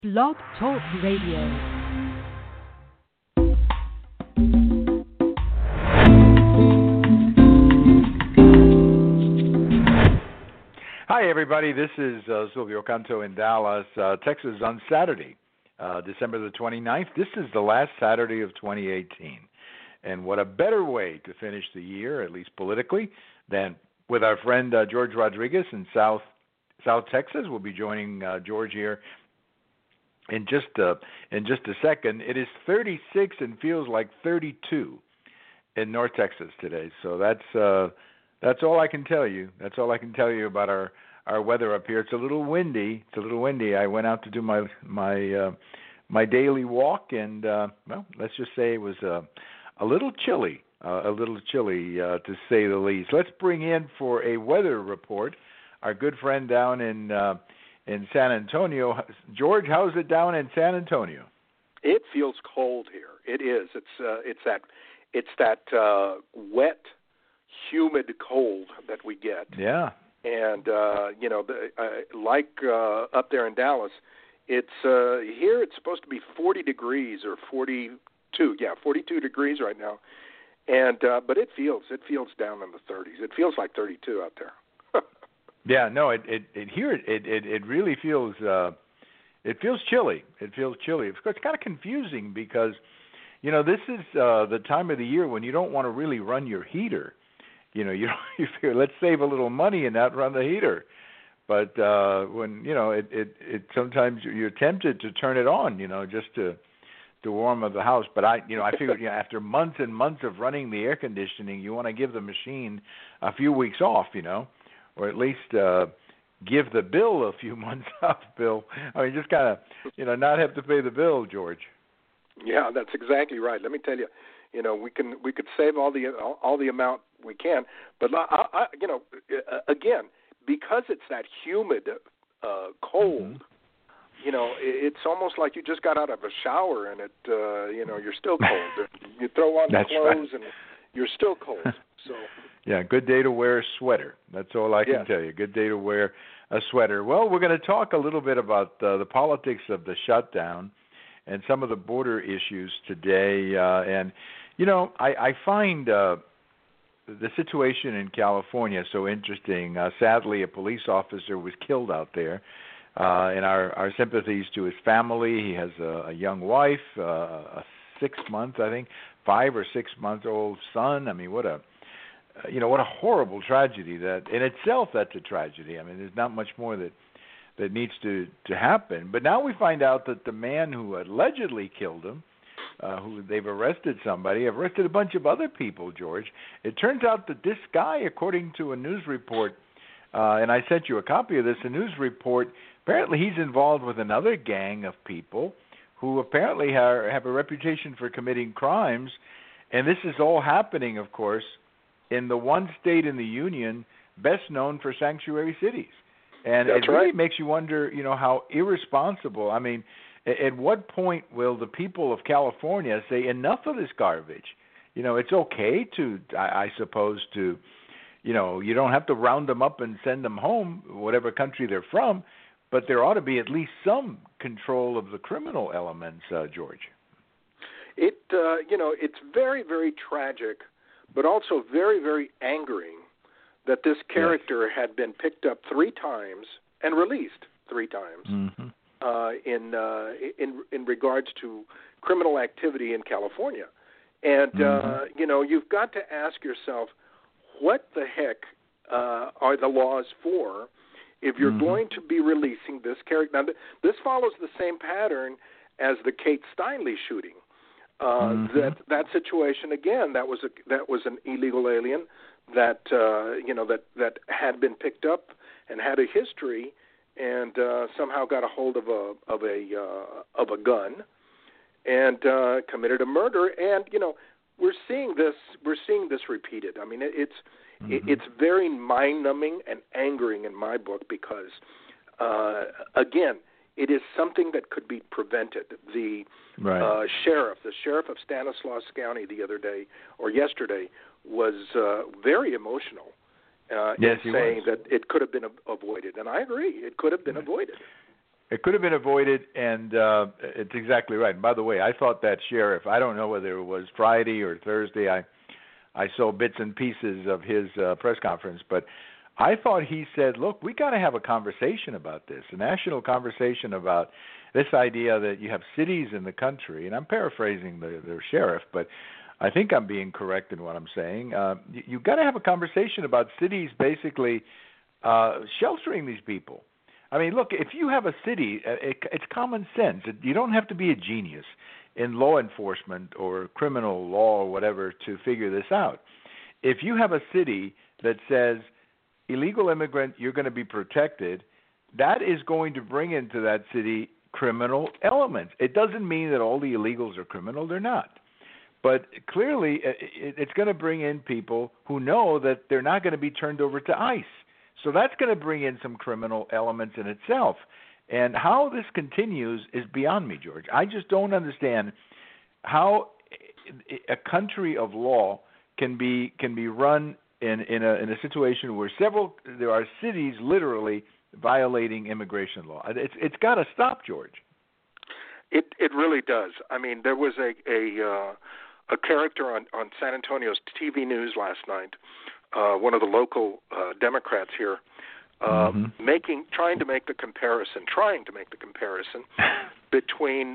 Blog Talk Radio. Hi, everybody. This is Silvio Canto in Dallas, Texas on Saturday, December the 29th. This is the last Saturday of 2018. And what a better way to finish the year, at least politically, than with our friend George Rodriguez in South Texas. We'll be joining George here in just a second. It is 36 and feels like 32 in North Texas today. So that's all I can tell you. That's all I can tell you about our weather up here. It's a little windy. I went out to do my daily walk, and well, let's just say it was a little chilly. To say the least. Let's bring in for a weather report our good friend down in San Antonio. George, how's it down in San Antonio? It feels cold here. It is. It's that wet, humid cold that we get. Yeah. And like up there in Dallas, it's here. It's supposed to be 40 degrees or 42. Yeah, 42 degrees right now. And but it feels down in the 30s. It feels like 32 out there. Yeah, no, it really feels it feels chilly. It feels chilly. It's kind of confusing because this is the time of the year when you don't want to really run your heater. You figure let's save a little money and not run the heater. But when it sometimes you're tempted to turn it on, just to warm up the house. But I figured after months and months of running the air conditioning, you want to give the machine a few weeks off, or at least give the bill a few months off, Bill. I mean, just kind of, not have to pay the bill, George. Yeah, that's exactly right. Let me tell you, we could save all the amount we can, but again, because it's that humid, cold. Mm-hmm. It's almost like you just got out of a shower and you're still cold. You throw on the clothes right. And you're still cold. So. Yeah, good day to wear a sweater. That's all I can tell you. Good day to wear a sweater. Well, we're going to talk a little bit about the politics of the shutdown and some of the border issues today. I find the situation in California so interesting. Sadly, a police officer was killed out there. And our sympathies to his family. He has a young wife, a 5 or 6 month old son. I mean, what a horrible tragedy. That in itself, that's a tragedy. I mean, there's not much more that needs to happen. But now we find out that the man who allegedly killed him, who they've arrested a bunch of other people, George. It turns out that this guy, according to a news report, and I sent you a copy of this, a news report, apparently he's involved with another gang of people who apparently have a reputation for committing crimes. And this is all happening, of course, in the one state in the union best known for sanctuary cities. And That's it really right. makes you wonder, how irresponsible. I mean, at what point will the people of California say enough of this garbage? It's okay to, I suppose, to, you don't have to round them up and send them home, whatever country they're from, but there ought to be at least some control of the criminal elements, George. It's very, very tragic, but also very, very angering that this character had been picked up 3 times and released 3 times in regards to criminal activity in California. And, you've got to ask yourself, what the heck are the laws for if you're going to be releasing this character? Now, this follows the same pattern as the Kate Steinle shooting. That situation again. That was an illegal alien that that had been picked up and had a history, and somehow got a hold of a gun and committed a murder. And we're seeing this repeated. I mean, it's very mind-numbing and angering in my book because again, it is something that could be prevented. The sheriff of Stanislaus County yesterday was very emotional in saying that it could have been avoided. And I agree, it could have been avoided. It could have been avoided, and it's exactly right. And by the way, I thought that sheriff, I don't know whether it was Friday or Thursday, I saw bits and pieces of his press conference, but I thought he said, look, we got to have a conversation about this, a national conversation about this idea that you have cities in the country, and I'm paraphrasing the sheriff, but I think I'm being correct in what I'm saying. You've got to have a conversation about cities basically sheltering these people. I mean, look, if you have a city, it's common sense. You don't have to be a genius in law enforcement or criminal law or whatever to figure this out. If you have a city that says, illegal immigrant, you're going to be protected, that is going to bring into that city criminal elements. It doesn't mean that all the illegals are criminal. They're not. But clearly, it's going to bring in people who know that they're not going to be turned over to ICE. So that's going to bring in some criminal elements in itself. And how this continues is beyond me, George. I just don't understand how a country of law can be run in a situation where there are cities literally violating immigration law. It's got to stop, George. It really does. I mean, there was a character on San Antonio's TV news last night, one of the local Democrats here, trying to make the comparison between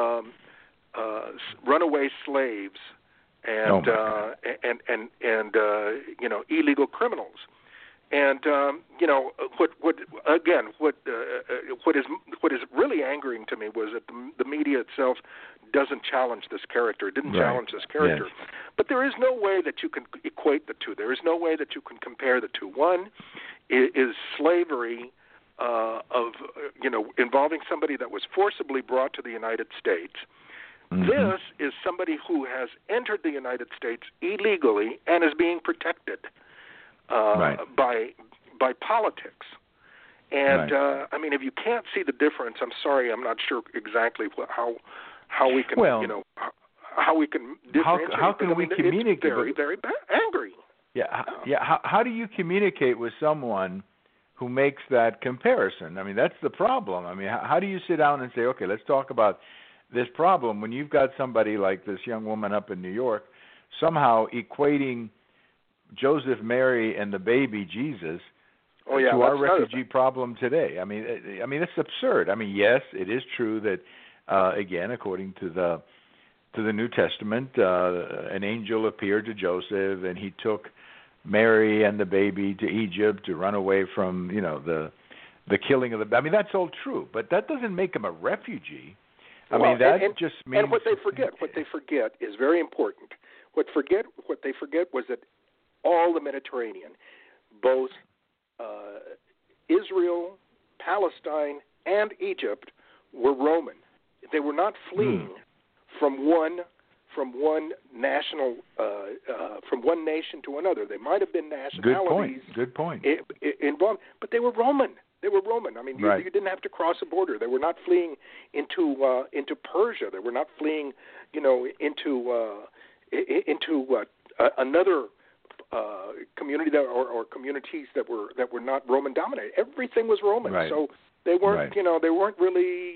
runaway slaves and illegal criminals. And what is really angering to me was that the media itself doesn't challenge this character. It didn't challenge this character. Yes. But there is no way that you can equate the two. There is no way that you can compare the two. One is slavery involving somebody that was forcibly brought to the United States. Mm-hmm. This is somebody who has entered the United States illegally and is being protected by politics. And I mean, if you can't see the difference, I'm sorry, I'm not sure exactly how we can how we can differentiate. How can we communicate? It's very angry. How do you communicate with someone who makes that comparison? I mean, that's the problem. I mean, how do you sit down and say, okay, let's talk about this problem when you've got somebody like this young woman up in New York somehow equating Joseph, Mary, and the baby Jesus to our refugee problem today? I mean, it's absurd. I mean, yes, it is true that again, according to the New Testament, an angel appeared to Joseph, and he took Mary and the baby to Egypt to run away from the killing of the. I mean, that's all true, but that doesn't make him a refugee. I mean, that just means. And what they forget is very important. What they forget was that all the Mediterranean, both Israel, Palestine, and Egypt, were Roman. They were not fleeing from one national from one nation to another. They might have been nationalities. Good point. Involved, but they were Roman. I mean, you didn't have to cross a border. They were not fleeing into Persia. They were not fleeing, into another community or communities that were not Roman dominated. Everything was Roman. Right. So they weren't, they weren't really,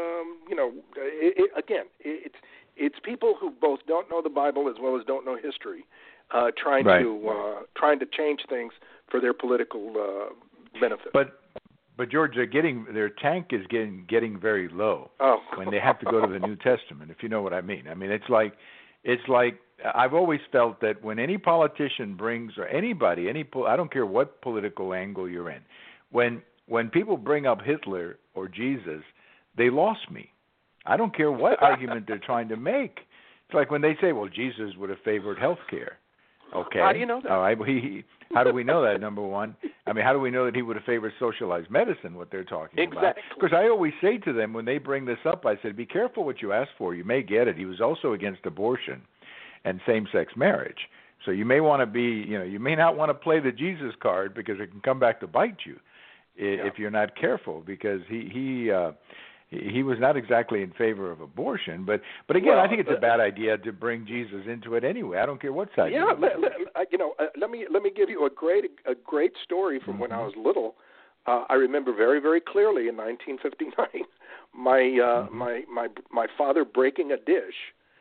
it's people who both don't know the Bible as well as don't know history, trying to change things for their political benefit. But George, their tank is getting very low when they have to go to the New Testament, if you know what I mean. I mean, it's like I've always felt that when any politician brings, or anybody, I don't care what political angle you're in, when people bring up Hitler or Jesus, they lost me. I don't care what argument they're trying to make. It's like when they say, well, Jesus would have favored health care. Okay. How do you know that? All right. Well, how do we know that, number one? I mean, how do we know that he would have favored socialized medicine, what they're talking about? Because I always say to them when they bring this up, I said, be careful what you ask for. You may get it. He was also against abortion and same-sex marriage. So you may want to be, you may not want to play the Jesus card because it can come back to bite you if you're not careful, because he was not exactly in favor of abortion, but again, I think it's a bad idea to bring Jesus into it anyway. I don't care what side. Let me give you a great story from when I was little. I remember very, very clearly in 1959 my father breaking a dish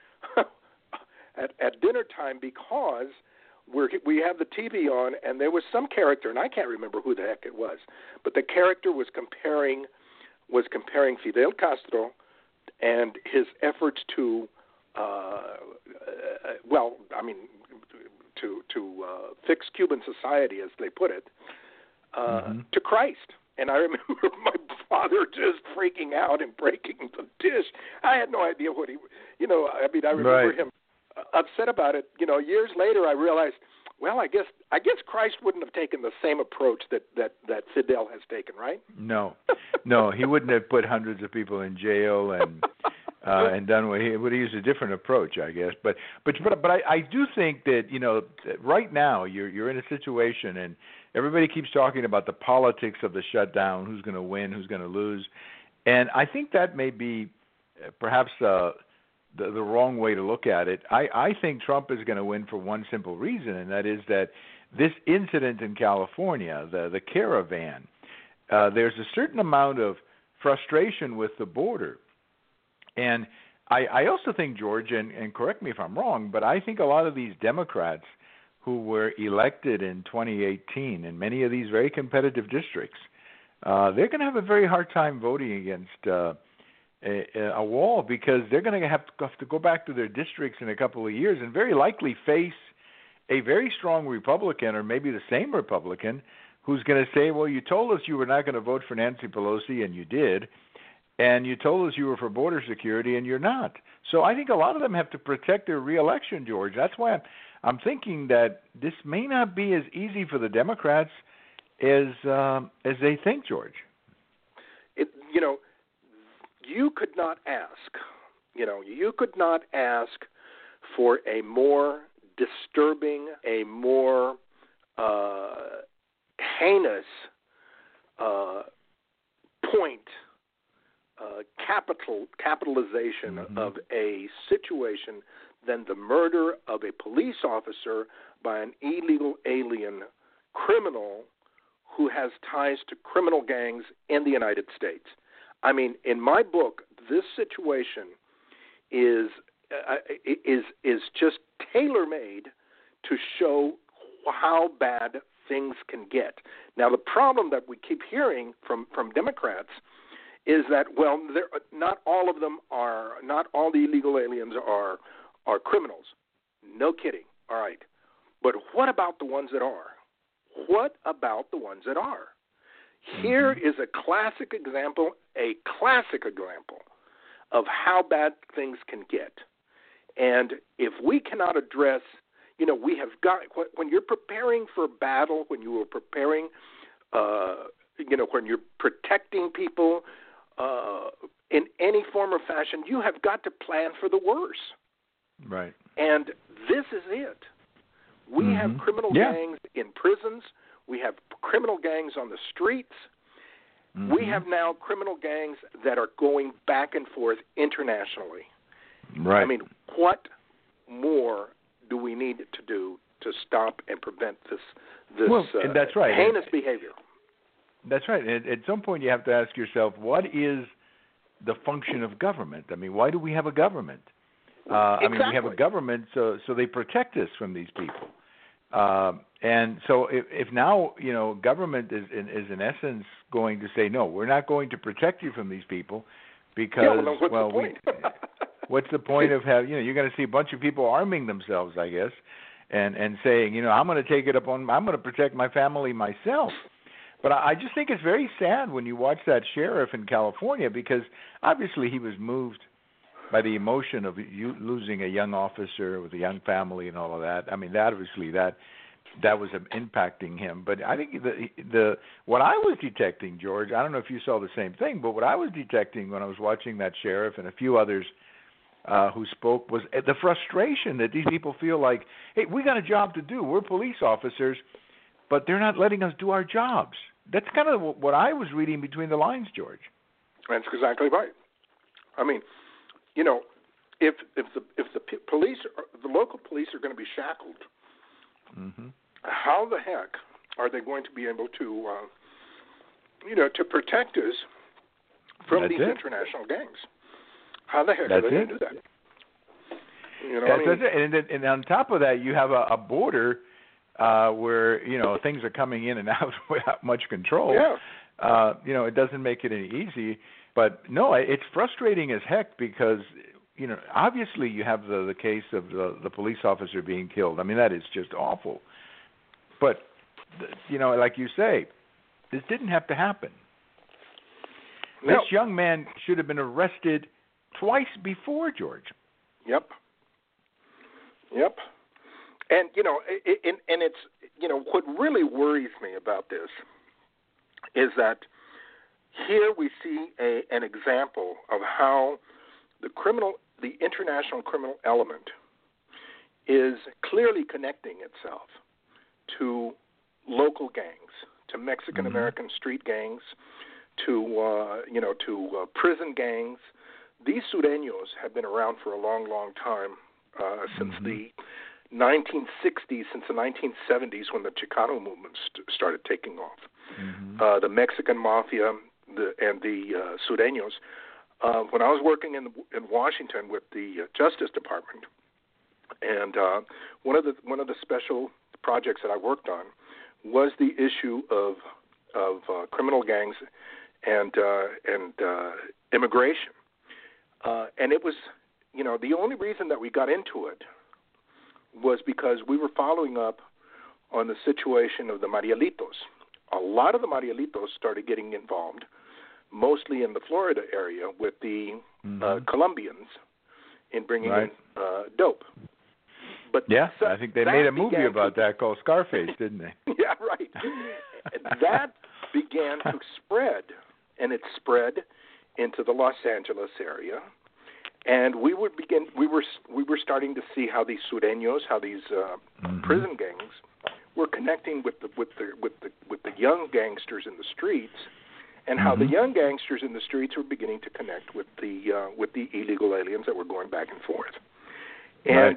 at dinner time because we have the TV on, and there was some character, and I can't remember who the heck it was, but the character was comparing Fidel Castro and his efforts to fix Cuban society, as they put it, to Christ. And I remember my father just freaking out and breaking the dish. I had no idea what I remember him upset about it. Years later, I realized, well, I guess Christ wouldn't have taken the same approach that Fidel has taken, right? No, he wouldn't have put hundreds of people in jail and done what he would use a different approach, I guess. But I do think that right now you're in a situation, and everybody keeps talking about the politics of the shutdown, who's going to win, who's going to lose, and I think that may be perhaps the wrong way to look at it. I think Trump is going to win for one simple reason, and that is that this incident in California, the caravan, there's a certain amount of frustration with the border. And I also think, George, and correct me if I'm wrong, but I think a lot of these Democrats who were elected in 2018 in many of these very competitive districts, they're going to have a very hard time voting against a wall, because they're going to have to go back to their districts in a couple of years and very likely face a very strong Republican, or maybe the same Republican, who's going to say, well, you told us you were not going to vote for Nancy Pelosi, and you did. And you told us you were for border security, and you're not. So I think a lot of them have to protect their reelection, George. That's why I'm thinking that this may not be as easy for the Democrats as they think, George. You could not ask for a more disturbing, a more heinous point. Capitalization of a situation than the murder of a police officer by an illegal alien criminal who has ties to criminal gangs in the United States. I mean, in my book, this situation is just tailor-made to show how bad things can get. Now, the problem that we keep hearing from Democrats is that, well, not all of them are, not all the illegal aliens are criminals. No kidding. All right. But what about the ones that are? What about the ones that are? Here is a classic example of how bad things can get. And if we cannot address, we have got, when you're preparing for battle, when you are preparing, when you're protecting people, in any form or fashion, you have got to plan for the worst. Right. And this is it. We have criminal gangs in prisons. We have criminal gangs on the streets. We have now criminal gangs that are going back and forth internationally. Right. I mean, what more do we need to do to stop and prevent this and that's right. heinous behavior? That's right. At some point, you have to ask yourself, what is the function of government? I mean, why do we have a government? Exactly. I mean, we have a government so they protect us from these people. And so if now, government is in essence going to say, no, we're not going to protect you from these people because, what's the point of having, you're going to see a bunch of people arming themselves, I guess, and saying, I'm going to take it upon, I'm going to protect my family myself. But I just think it's very sad when you watch that sheriff in California, because obviously he was moved by the emotion of you losing a young officer with a young family and all of that. I mean, that was impacting him. But I think the what I was detecting, George, I don't know if you saw the same thing, but what I was detecting when I was watching that sheriff and a few others who spoke was the frustration that these people feel like, hey, we got a job to do. We're police officers, but they're not letting us do our jobs. That's kind of what I was reading between the lines, George. That's exactly right. I mean, if the police, the local police are going to be shackled, how the heck are they going to be able to to protect us from these international gangs. How the heck are they going to do that? That's it. And on top of that, you have a border where things are coming in and out without much control. Yeah. It doesn't make it any easy. But no, it's frustrating as heck because obviously you have the case of the police officer being killed. I mean, that is just awful. But like you say, this didn't have to happen. No. This young man should have been arrested twice before, George. Yep. And it's what really worries me about this is that here we see an example of how the international criminal element is clearly connecting itself to local gangs, to Mexican American street gangs, to prison gangs. These Sureños have been around for a long, long time, since the 1960s, since the 1970s when the Chicano movement started taking off. The Mexican mafia and the Sureños. When I was working in Washington with the Justice Department, and one of the special projects that I worked on was the issue of criminal gangs and immigration. And it was, the only reason that we got into it was because we were following up on the situation of the Marielitos. A lot of the Marielitos started getting involved, mostly in the Florida area, with the Colombians in bringing in dope. But I think they made a movie about that called Scarface, didn't they? Yeah, right. That began to spread, and it spread into the Los Angeles area, and we were starting to see how these Sureños, how these prison gangs were connecting with the young gangsters in the streets, and how the young gangsters in the streets were beginning to connect with the illegal aliens that were going back and forth. And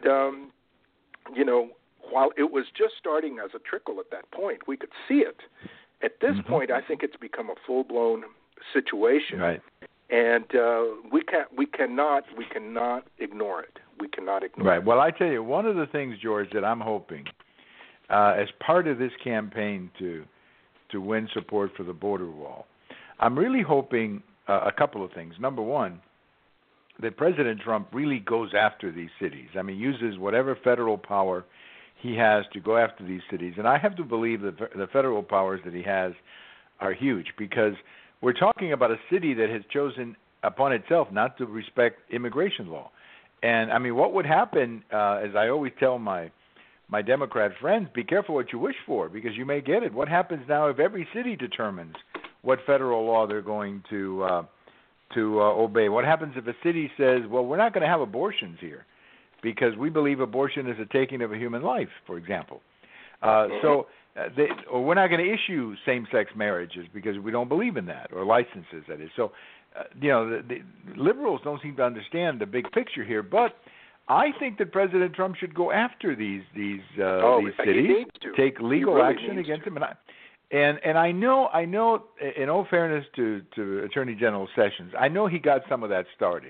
while it was just starting as a trickle at that point, we could see it. At this point, I think it's become a full-blown situation, and we cannot ignore it. We cannot ignore it. Right. Well, I tell you, one of the things, George, that I'm hoping as part of this campaign to win support for the border wall, I'm really hoping a couple of things. Number one, that President Trump really goes after these cities. I mean, uses whatever federal power he has to go after these cities. And I have to believe that the federal powers that he has are huge, because we're talking about a city that has chosen upon itself not to respect immigration law. And, I mean, what would happen, as I always tell my Democrat friends, be careful what you wish for, because you may get it. What happens now if every city determines what federal law they're going to obey? What happens if a city says, well, we're not going to have abortions here because we believe abortion is a taking of a human life, for example. Or we're not going to issue same-sex marriages because we don't believe in that, or licenses, that is. So, the liberals don't seem to understand the big picture here, but I think that President Trump should go after these cities, take legal action against them. And I know, in all fairness to Attorney General Sessions, I know he got some of that started.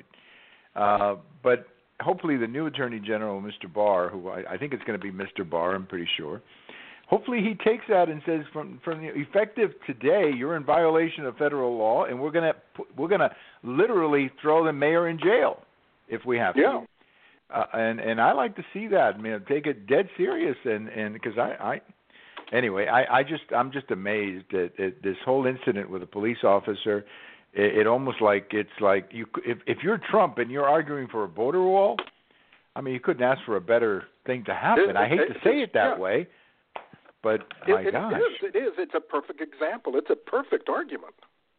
But hopefully the new Attorney General, Mr. Barr, who I think it's going to be Mr. Barr, I'm pretty sure, hopefully he takes that and says, from effective today, you're in violation of federal law, and we're gonna literally throw the mayor in jail if we have to. And I like to see that. I mean, take it dead serious, and because Anyway, I'm just amazed at this whole incident with a police officer. It almost like it's like if you're Trump and you're arguing for a border wall, I mean, you couldn't ask for a better thing to happen. I hate to say it that way, but my gosh, it is. It's a perfect example. It's a perfect argument.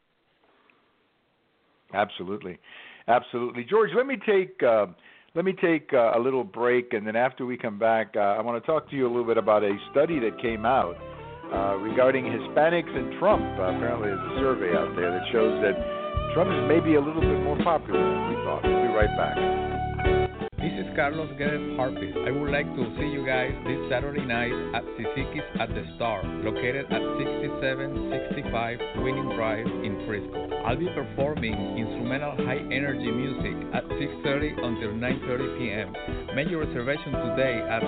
Absolutely. George, let me take a little break, and then after we come back, I want to talk to you a little bit about a study that came out regarding Hispanics and Trump. Apparently there's a survey out there that shows that Trump is maybe a little bit more popular than we thought. We'll be right back. This is Carlos Guedes Harpist. I would like to see you guys this Saturday night at Sisiki's at the Star, located at 6765 Winning Drive in Frisco. I'll be performing instrumental high-energy music at 6:30 until 9:30 p.m. Make your reservation today at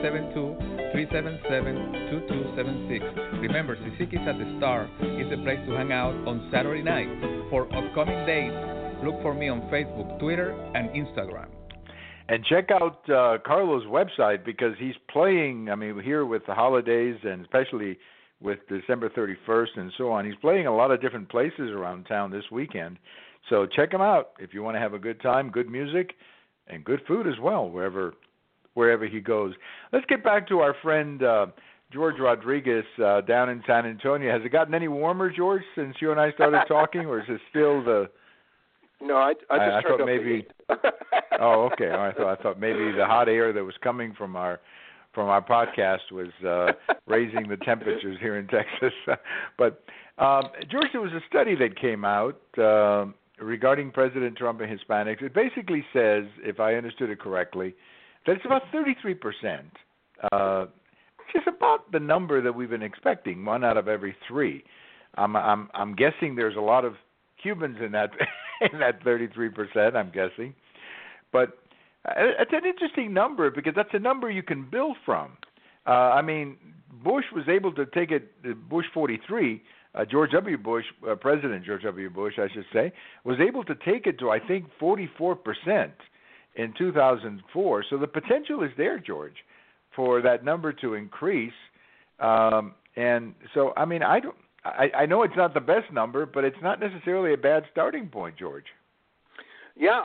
972-377-2276. Remember, Sisiki's at the Star is the place to hang out on Saturday night. For upcoming dates, look for me on Facebook, Twitter, and Instagram. And check out Carlos' website because he's playing, here with the holidays and especially with December 31st and so on. He's playing a lot of different places around town this weekend. So check him out if you want to have a good time, good music, and good food as well, wherever he goes. Let's get back to our friend George Rodriguez down in San Antonio. Has it gotten any warmer, George, since you and I started talking, or is it still the... No, I just turned thought up maybe. the heat. Oh, okay. I thought maybe the hot air that was coming from our podcast was raising the temperatures here in Texas. But George, there was a study that came out regarding President Trump and Hispanics. It basically says, if I understood it correctly, that it's about 33%, which is about the number that we've been expecting, 1 out of every 3. I'm guessing there's a lot of Cubans in that in that 33%, I'm guessing. But it's an interesting number because that's a number you can build from. Bush was able to take it, Bush 43, George W. Bush, President George W. Bush, I should say, was able to take it to, I think, 44% in 2004. So the potential is there, George, for that number to increase. And so, I know it's not the best number, but it's not necessarily a bad starting point, George. Yeah,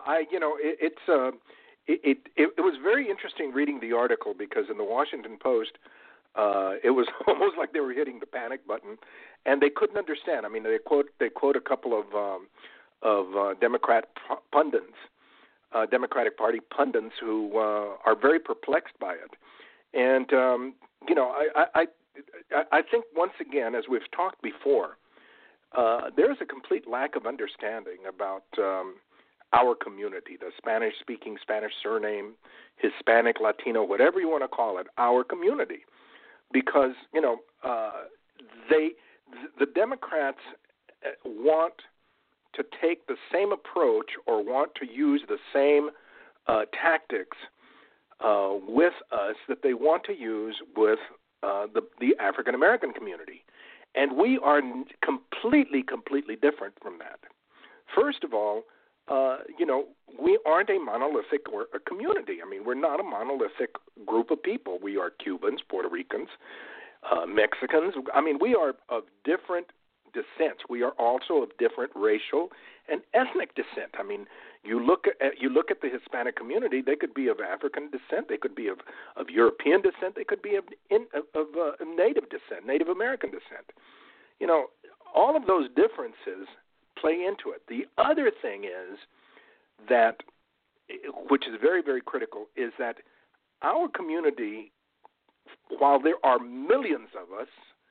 it was very interesting reading the article because in the Washington Post, it was almost like they were hitting the panic button, and they couldn't understand. They quote a couple of Democratic Party pundits who are very perplexed by it, and I think once again, as we've talked before, there's a complete lack of understanding about our community, the Spanish-speaking, Spanish surname, Hispanic, Latino, whatever you want to call it, our community. Because, the Democrats want to take the same approach or want to use the same tactics with us that they want to use with the African American community, and we are completely different from that. First of all, we aren't a monolithic community. We're not a monolithic group of people. We are Cubans, Puerto Ricans, Mexicans. We are of different descents. We are also of different racial and ethnic descent. You look at the Hispanic community. They could be of African descent. They could be of European descent. They could be of Native descent, Native American descent. All of those differences play into it. The other thing is that, which is very, very critical, is that our community, while there are millions of us,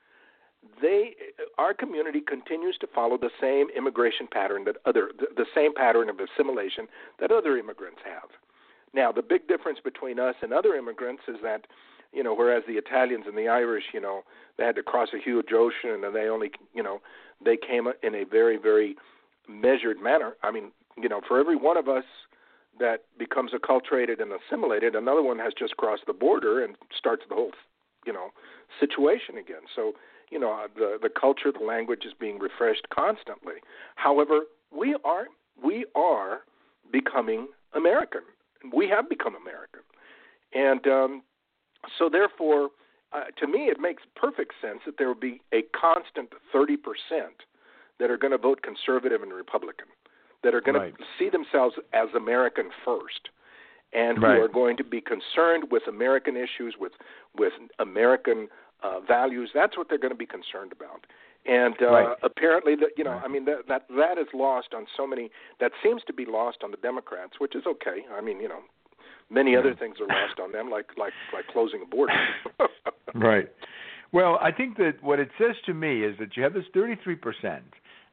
our community continues to follow the same immigration pattern the same pattern of assimilation that other immigrants have. Now, the big difference between us and other immigrants is that, whereas the Italians and the Irish, they had to cross a huge ocean and they only, they came in a very, very measured manner. For every one of us that becomes acculturated and assimilated, another one has just crossed the border and starts the whole, situation again. So, the culture, the language is being refreshed constantly. However, we are becoming American. We have become American. And so therefore, to me, it makes perfect sense that there will be a constant 30% that are going to vote conservative and Republican, that are going to see themselves as American first, and who are going to be concerned with American issues, with American values. That's what they're going to be concerned about. And apparently, that is lost on so many. That seems to be lost on the Democrats, which is okay. Many other things are lost on them, like closing a border. Right. Well, I think that what it says to me is that you have this 33%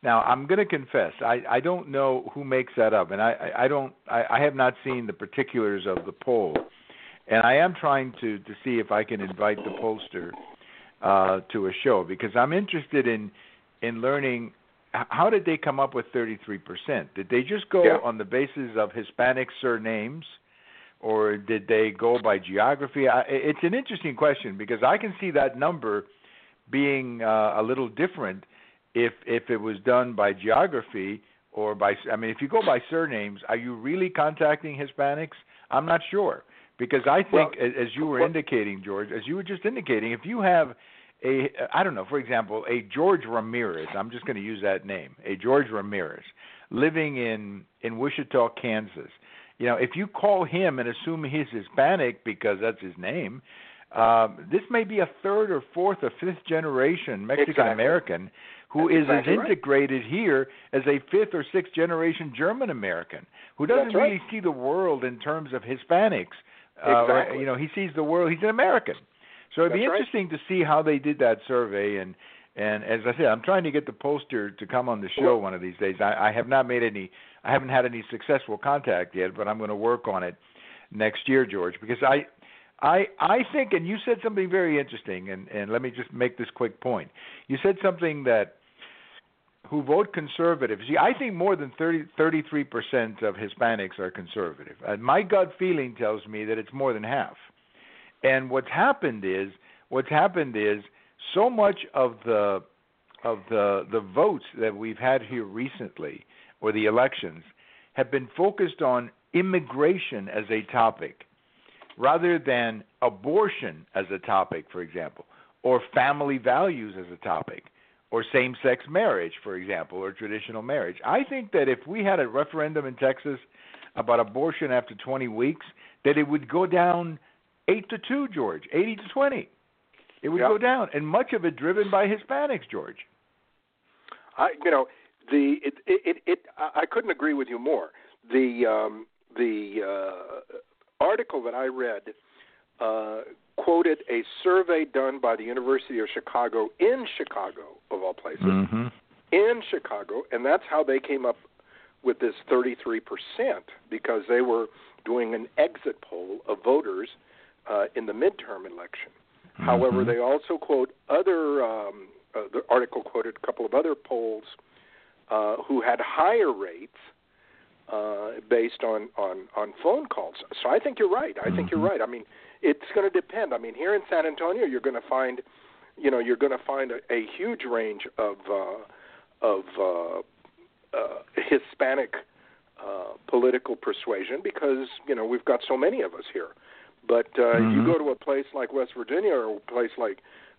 Now, I'm going to confess, I don't know who makes that up, and I have not seen the particulars of the poll, and I am trying to see if I can invite the pollster to a show, because I'm interested in learning how did they come up with 33%. Did they just go on the basis of Hispanic surnames, or did they go by geography? It's an interesting question, because I can see that number being a little different if it was done by geography or by, I mean, if you go by surnames, are you really contacting Hispanics? I'm not sure, because I think, as you were indicating, George, as you were just indicating, if you have I don't know, for example, a George Ramirez, I'm just going to use that name, a George Ramirez, living in Wichita, Kansas. You know, if you call him and assume he's Hispanic because that's his name, this may be a third or fourth or fifth generation Mexican American who is as integrated here as a fifth or sixth generation German American who doesn't really see the world in terms of Hispanics. You know, he sees the world, he's an American. So it'd be interesting to see how they did that survey, and as I said, I'm trying to get the pollster to come on the show one of these days. I haven't had any successful contact yet, but I'm going to work on it next year, George, because I think, and you said something very interesting, and let me just make this quick point. You said something that who vote conservative. See, I think more than 33% of Hispanics are conservative. My gut feeling tells me that it's more than half. And what's happened is so much of the votes that we've had here recently, or the elections, have been focused on immigration as a topic, rather than abortion as a topic, for example, or family values as a topic, or same-sex marriage, for example, or traditional marriage. I think that if we had a referendum in Texas about abortion after 20 weeks, that it would go down 8-2, George, 80-20. It would go down, and much of it driven by Hispanics, George. I couldn't agree with you more. The article that I read quoted a survey done by the University of Chicago in Chicago, of all places, in Chicago, and that's how they came up with this 33%, because they were doing an exit poll of voters in the midterm election. However, they also quote other, the article quoted a couple of other polls who had higher rates based on phone calls. So I think you're right. I I mean, it's going to depend. I mean, here in San Antonio, you're going to find, a huge range of Hispanic political persuasion, because we've got so many of us here. But if you go to a place like West Virginia, or a place like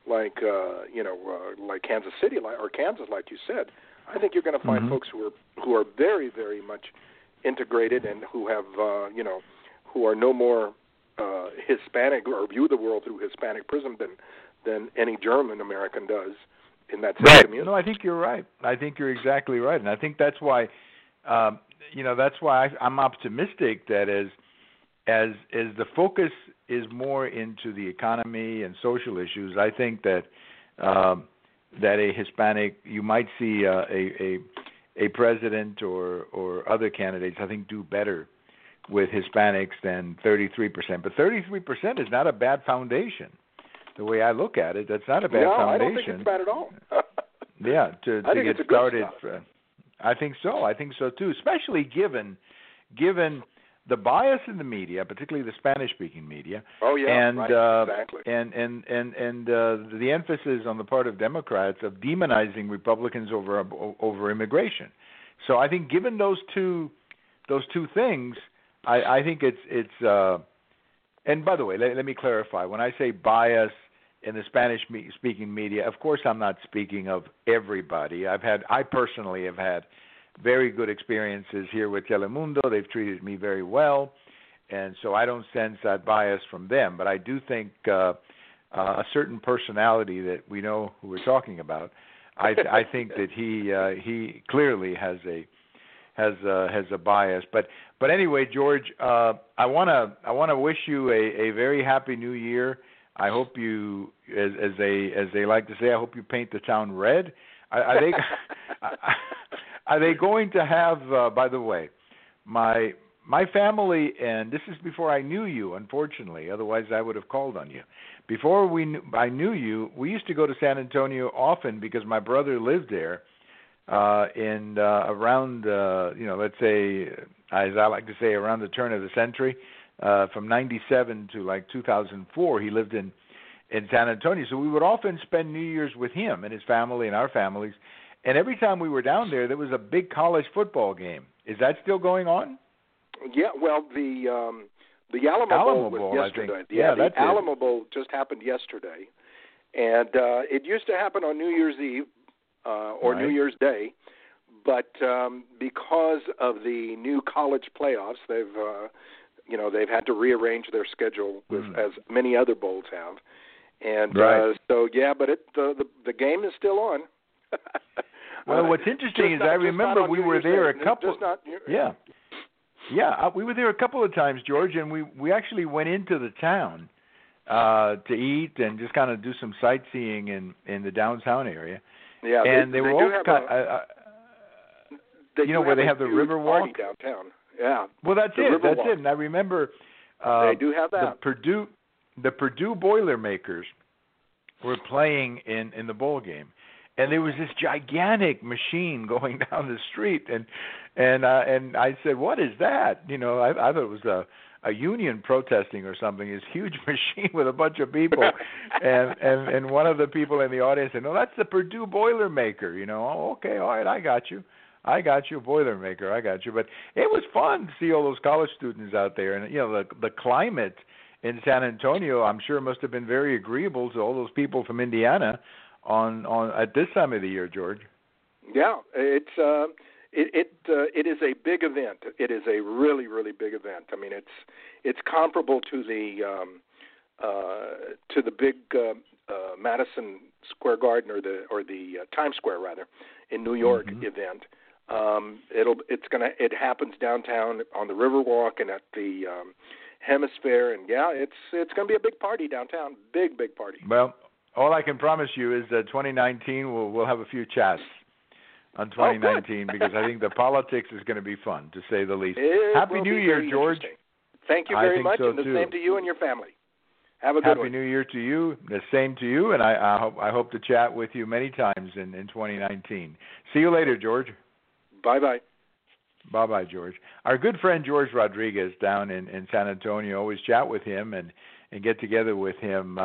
Kansas City or Kansas, like you said, I think you're going to find folks who are very, very much integrated, and who have who are no more Hispanic, or view the world through Hispanic prism than any German American does in that same community. No, I think you're right. I think you're exactly right, and I think that's why that's why I'm optimistic that as the focus is more into the economy and social issues, I think that that a Hispanic, you might see a president or other candidates, I think, do better with Hispanics than 33%. But 33% is not a bad foundation. The way I look at it, that's not a bad foundation. No, I don't think it's bad at all. To get started. I think so. I think so too, especially given the bias in the media, particularly the Spanish-speaking media. Oh yeah, and, exactly. And the emphasis on the part of Democrats of demonizing Republicans over immigration. So I think, given those two things, I think it's. And by the way, let me clarify. When I say bias in the Spanish-speaking media, of course I'm not speaking of everybody. I personally have had very good experiences here with Telemundo. They've treated me very well, and so I don't sense that bias from them. But I do think a certain personality that we know who we're talking about, I think that he clearly has a bias. But anyway, George, I wanna wish you a very happy New Year. I hope you, as they like to say, I hope you paint the town red. I think Are they going to have? By the way, my family, and this is before I knew you, unfortunately. Otherwise, I would have called on you. Before I knew you, we used to go to San Antonio often because my brother lived there. Around, let's say, as I like to say, around the turn of the century, from 97 to like 2004, he lived in San Antonio. So we would often spend New Year's with him and his family and our families. And every time we were down there was a big college football game. Is that still going on? Yeah, well, the Alamo Bowl was yesterday. The Alamo Bowl just happened yesterday. And it used to happen on New Year's Eve. Or New Year's Day, but because of the new college playoffs, they've had to rearrange their schedule as many other bowls have, and but the game is still on. Well, what's interesting is I remember we were there a couple. We were there a couple of times, George, and we actually went into the town to eat and just kind of do some sightseeing in the downtown area. Yeah, and they were all where they have the Riverwalk downtown. Yeah. Well, that's it. That's it. And I remember they do have that. The Purdue Boilermakers were playing in the bowl game, and there was this gigantic machine going down the street, and I said, "What is that?" I thought it was a union protesting or something, this huge machine with a bunch of people. and one of the people in the audience said, "No, that's the Purdue Boilermaker." Oh, okay, all right, I got you, Boilermaker, I got you. But it was fun to see all those college students out there. And, the climate in San Antonio, I'm sure must have been very agreeable to all those people from Indiana on at this time of the year, George. Yeah, it's It is a big event. It is a really, really big event. I mean, it's comparable to the big Madison Square Garden or the Times Square rather in New York event. It happens downtown on the Riverwalk and at the Hemisphere, and it's going to be a big party downtown. Big party. Well, all I can promise you is that 2019 we'll have a few chats on 2019 because I think the politics is going to be fun, to say the least. Happy New Year, George. Thank you very much, and the same to you and your family. Have a good one. Happy New Year to you. The same to you, and I hope to chat with you many times in 2019. See you later, George. Bye-bye. Bye-bye, George. Our good friend George Rodriguez down in San Antonio, always chat with him and get together with him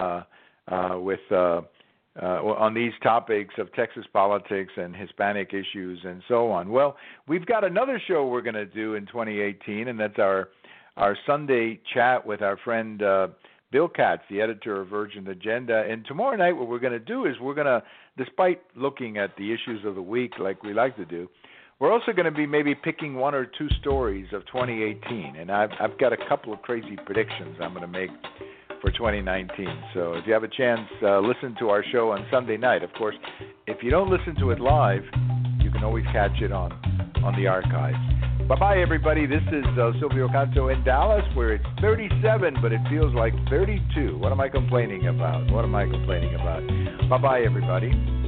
on these topics of Texas politics and Hispanic issues and so on. Well, we've got another show we're going to do in 2018, and that's our Sunday chat with our friend Bill Katz, the editor of Virgin Agenda. And tomorrow night what we're going to do is we're going to, despite looking at the issues of the week like we like to do, we're also going to be maybe picking one or two stories of 2018. And I've got a couple of crazy predictions I'm going to make for 2019. So if you have a chance, listen to our show on Sunday night. Of course, if you don't listen to it live, you can always catch it on the archive. Bye-bye, everybody. This is Silvio Canto in Dallas, where it's 37, but it feels like 32. What am I complaining about? Bye-bye, everybody.